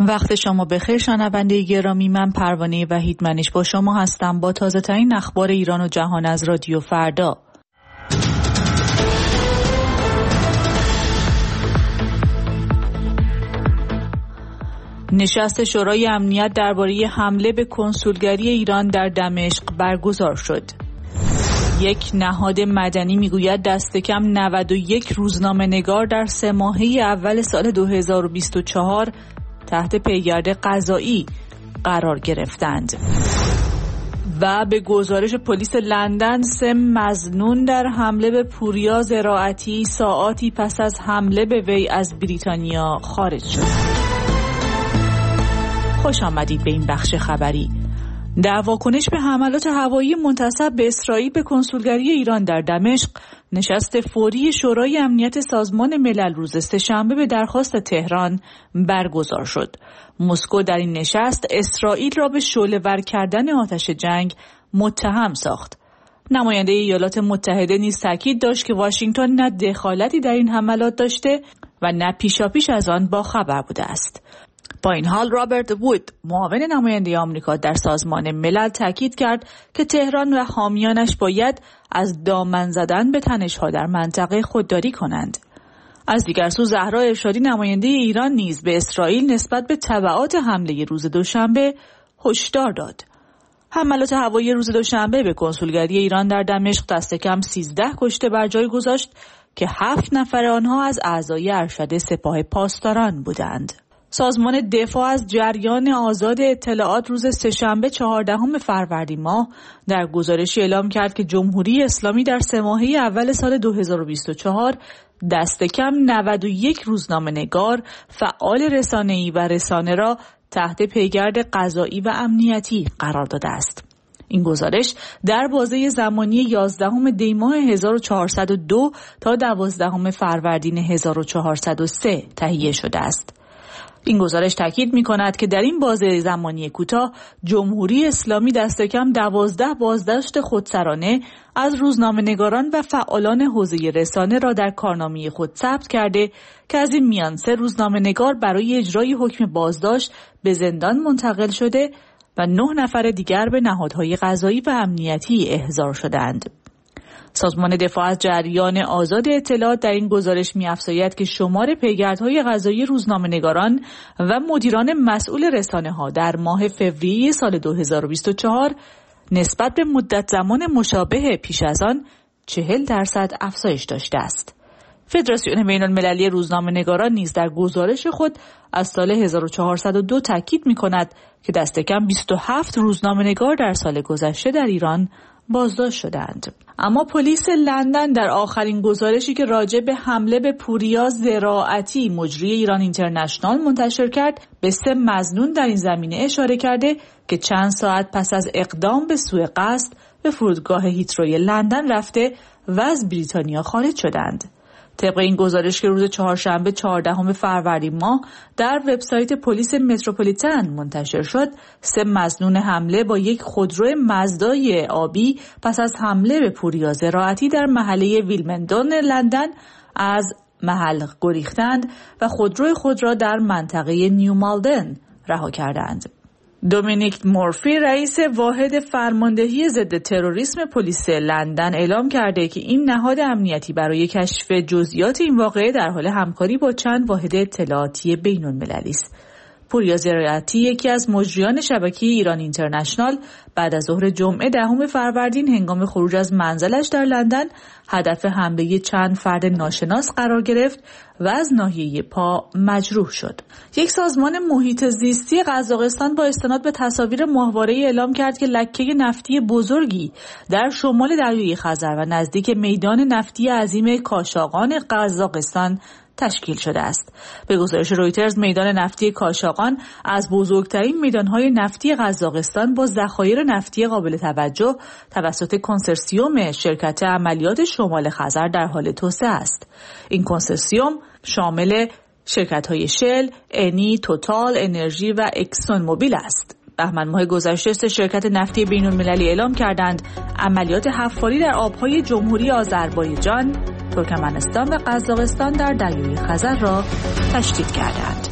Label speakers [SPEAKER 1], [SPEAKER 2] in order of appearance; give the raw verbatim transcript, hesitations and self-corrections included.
[SPEAKER 1] وقت شما بخیر شنونده گرامی، من پروانه وحیدمنش با شما هستم با تازه ترین اخبار ایران و جهان از رادیو فردا. نشست شورای امنیت درباره حمله به کنسولگری ایران در دمشق برگزار شد. یک نهاد مدنی میگوید دست کم نود و یک روزنامه‌نگار در سه ماهه اول سال دو هزار و بیست و چهار تحت پیگرد قضایی قرار گرفتند. و به گزارش پلیس لندن سه مظنون در حمله به پوریا زراعتی ساعاتی پس از حمله به وی از بریتانیا خارج شد. خوش آمدید به این بخش خبری. در واکنش به حملات هوایی منتسب به اسرائیل به کنسولگری ایران در دمشق، نشست فوری شورای امنیت سازمان ملل روز سه‌شنبه به درخواست تهران برگزار شد. مسکو در این نشست اسرائیل را به شعله‌ور کردن آتش جنگ متهم ساخت. نماینده ایالات متحده نیز تاکید داشت که واشنگتن نه دخالتی در این حملات داشته و نه پیشاپیش از آن با خبر بوده است. با این حال رابرت وود، معاون نماینده آمریکا در سازمان ملل، تاکید کرد که تهران و حامیانش باید از دامن زدن به تنش‌ها در منطقه خودداری کنند. از دیگر سو زهرا ارشادی نماینده ایران نیز به اسرائیل نسبت به تبعات حمله روز دوشنبه هشدار داد. حملات هوایی روز دوشنبه به کنسولگری ایران در دمشق دست کم سیزده کشته بر جای گذاشت که هفت نفر آنها از اعضای ارشد سپاه پاسداران بودند. سازمان دفاع از جریان آزاد اطلاعات روز سه‌شنبه چهاردهم فروردین ماه در گزارشی اعلام کرد که جمهوری اسلامی در سه ماهه اول سال دو هزار و بیست و چهار دست کم نود و یک روزنامه‌نگار، فعال رسانه‌ای و رسانه را تحت پیگرد قضایی و امنیتی قرار داده است. این گزارش در بازه زمانی یازدهم دی ماه هزار و چهارصد و دو تا دوازدهم فروردین هزار و چهارصد و سه تهیه شده است. این گزارش تاکید می‌کند که در این بازه زمانی کوتاه جمهوری اسلامی دست کم دوازده بازداشت خودسرانه از روزنامه‌نگاران و فعالان حوزه رسانه را در کارنامه خود ثبت کرده که از این میان سه روزنامه‌نگار برای اجرای حکم بازداشت به زندان منتقل شده و نه نفر دیگر به نهادهای قضایی و امنیتی احضار شدند. سازمان دفاع از جریان آزاد اطلاعات در این گزارش می‌افزاید که شمار پیگردهای قضایی روزنامه‌نگاران و مدیران مسئول رسانه‌ها در ماه فوریه سال دو هزار و بیست و چهار نسبت به مدت زمان مشابه پیش از آن چهل درصد افزایش داشته است. فدراسیون بین‌المللی روزنامه‌نگاران نیز در گزارش خود از سال هزار و چهارصد و دو تاکید می‌کند که دست کم بیست و هفت روزنامه‌نگار در سال گذشته در ایران بازداشت شدند. اما پلیس لندن در آخرین گزارشی که راجع به حمله به پوریا زراعتی مجری ایران اینترنشنال منتشر کرد به سه مظنون در این زمینه اشاره کرده که چند ساعت پس از اقدام به سوء قصد به فرودگاه هیتروی لندن رفته و از بریتانیا خارج شدند. طبق این گزارش که روز چهارشنبه چهاردهم فروردین ماه در وبسایت پلیس متروپولیتن منتشر شد، سه مظنون حمله با یک خودرو مزدای آبی پس از حمله به پوریا زراعتی در محله ویلمندون لندن از محل گریختند و خودروی خود را در منطقه نیو مالدن رها کردند. دومینیک مورفی، رئیس واحد فرماندهی ضد تروریسم پلیس لندن، اعلام کرده که این نهاد امنیتی برای کشف جزئیات این واقعه در حال همکاری با چند واحد اطلاعاتی بین‌المللی است. پوریا زراعتی، یکی از مجریان شبکه ایران اینترنشنال، بعد از ظهر جمعه دهم فروردین هنگام خروج از منزلش در لندن هدف حمله چند فرد ناشناس قرار گرفت و از ناحیه پا مجروح شد. یک سازمان محیط زیستی قزاقستان با استناد به تصاویر ماهواره‌ای اعلام کرد که لکه نفتی بزرگی در شمال دریای خزر و نزدیک میدان نفتی عظیم کاشاغان قزاقستان تشکیل شده است. به گزارش رویترز میدان نفتی کاشاغان از بزرگترین میدانهای نفتی قزاقستان با ذخایر نفتی قابل توجه توسط کنسرسیوم شرکت عملیات شمال خزر در حال توسعه است. این کنسرسیوم شامل شرکت‌های شل، انی، توتال انرژی و اکسون موبیل است. بهمن ماه گذشته سه شرکت نفتی بین‌المللی اعلام کردند عملیات حفاری در آبهای جمهوری آذربایجان، ترکمنستان و قزاقستان در دریای خزر را تشدید کردند.